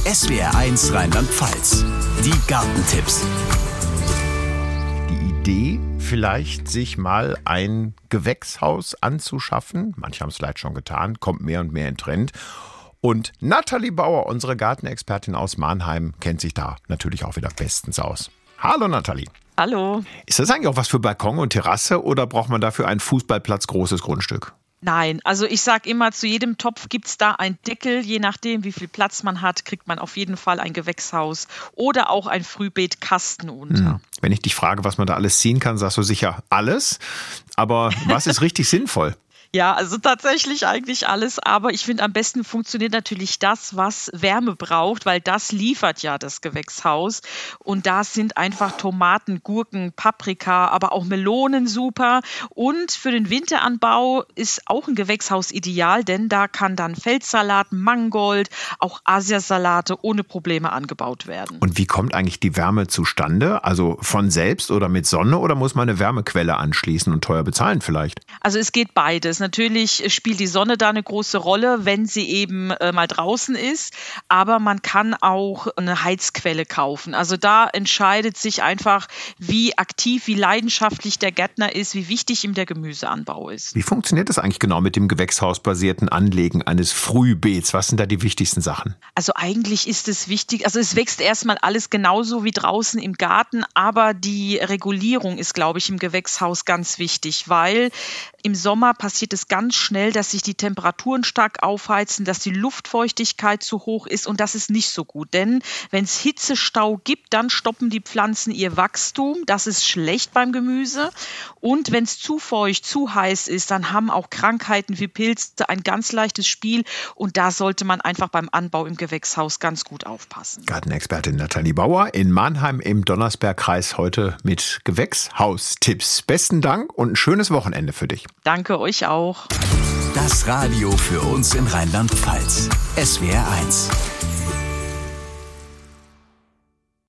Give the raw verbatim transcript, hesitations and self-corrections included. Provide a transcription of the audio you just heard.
S W R eins Rheinland-Pfalz. Die Gartentipps. Die Idee, vielleicht sich mal ein Gewächshaus anzuschaffen. Manche haben es vielleicht schon getan, kommt mehr und mehr in Trend. Und Nathalie Bauer, unsere Gartenexpertin aus Mannheim, kennt sich da natürlich auch wieder bestens aus. Hallo Nathalie. Hallo. Ist das eigentlich auch was für Balkon und Terrasse oder braucht man dafür ein Fußballplatz großes Grundstück? Nein, also ich sage immer, zu jedem Topf gibt es da einen Deckel. Je nachdem, wie viel Platz man hat, kriegt man auf jeden Fall ein Gewächshaus oder auch ein Frühbeetkasten unter. Hm. Wenn ich dich frage, was man da alles ziehen kann, sagst du sicher alles. Aber was ist richtig sinnvoll? Ja, also tatsächlich eigentlich alles, aber ich finde, am besten funktioniert natürlich das, was Wärme braucht, weil das liefert ja das Gewächshaus. Und da sind einfach Tomaten, Gurken, Paprika, aber auch Melonen super. Und für den Winteranbau ist auch ein Gewächshaus ideal, denn da kann dann Feldsalat, Mangold, auch Asiasalate ohne Probleme angebaut werden. Und wie kommt eigentlich die Wärme zustande? Also von selbst oder mit Sonne oder muss man eine Wärmequelle anschließen und teuer bezahlen vielleicht? Also es geht beides. Natürlich spielt die Sonne da eine große Rolle, wenn sie eben äh, mal draußen ist. Aber man kann auch eine Heizquelle kaufen. Also da entscheidet sich einfach, wie aktiv, wie leidenschaftlich der Gärtner ist, wie wichtig ihm der Gemüseanbau ist. Wie funktioniert das eigentlich genau mit dem gewächshausbasierten Anlegen eines Frühbeets? Was sind da die wichtigsten Sachen? Also eigentlich ist es wichtig, also es wächst erstmal alles genauso wie draußen im Garten, aber die Regulierung ist, glaube ich, im Gewächshaus ganz wichtig, weil im Sommer passiert es ganz schnell, dass sich die Temperaturen stark aufheizen, dass die Luftfeuchtigkeit zu hoch ist und das ist nicht so gut. Denn wenn es Hitzestau gibt, dann stoppen die Pflanzen ihr Wachstum. Das ist schlecht beim Gemüse. Und wenn es zu feucht, zu heiß ist, dann haben auch Krankheiten wie Pilze ein ganz leichtes Spiel. Und da sollte man einfach beim Anbau im Gewächshaus ganz gut aufpassen. Gartenexpertin Nathalie Bauer in Mannheim im Donnersbergkreis heute mit Gewächshaustipps. Besten Dank und ein schönes Wochenende für dich. Danke euch auch. Das Radio für uns in Rheinland-Pfalz. S W R eins.